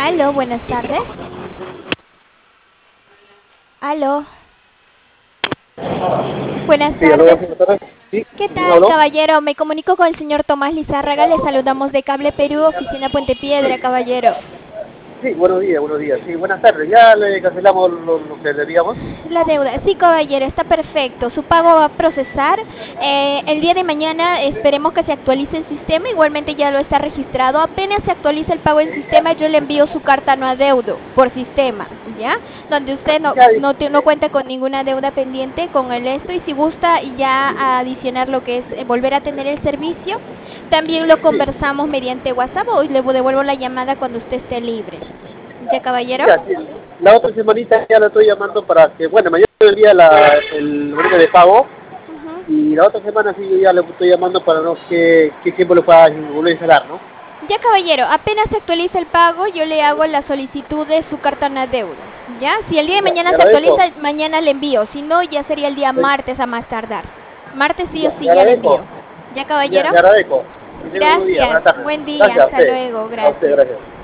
Aló, buenas tardes. Aló, buenas Sí, aló, tardes. buenas tardes. Sí, ¿Qué ¿quién tal, habló? caballero? Me comunico con el señor Tomás Lizárraga. Le saludamos de Cable Perú, oficina Puente Piedra, caballero. Sí, buenos días, buenos días. Sí, buenas tardes. Ya le cancelamos lo que debíamos. La deuda. Sí, caballero, está perfecto. Su pago va a procesar. El día de mañana esperemos que se actualice el sistema. Igualmente ya lo está registrado. Apenas se actualice el pago en sistema, yo le envío su carta no adeudo por sistema, ¿ya? Donde usted Ya, no cuenta con ninguna deuda pendiente con el esto. Y si gusta ya adicionar lo que es volver a tener el servicio, también lo sí, conversamos mediante WhatsApp o le devuelvo la llamada cuando usted esté libre. ¿Ya, caballero? ya, sí. La otra semanita ya la estoy llamando para que, bueno, mañana envía el boleto de pago Ujú. y la otra semana sí yo ya le estoy llamando para no que tiempo lo pueda volver a instalar, ¿no? Ya, caballero, apenas se actualiza el pago, yo le hago la solicitud de su carta en adeudo. Ya, si el día de Ya, mañana le se agradezco. actualiza, mañana le envío. Si no, ya sería el día martes a más tardar. Martes sí o Ya, le sí ya le agradezco. envío. ¿Ya, Ya, caballero? le agradezco. Que tenga un buen día, buenas Gracias. tardes. Buen día. Gracias Hasta luego. a usted, Gracias. gracias.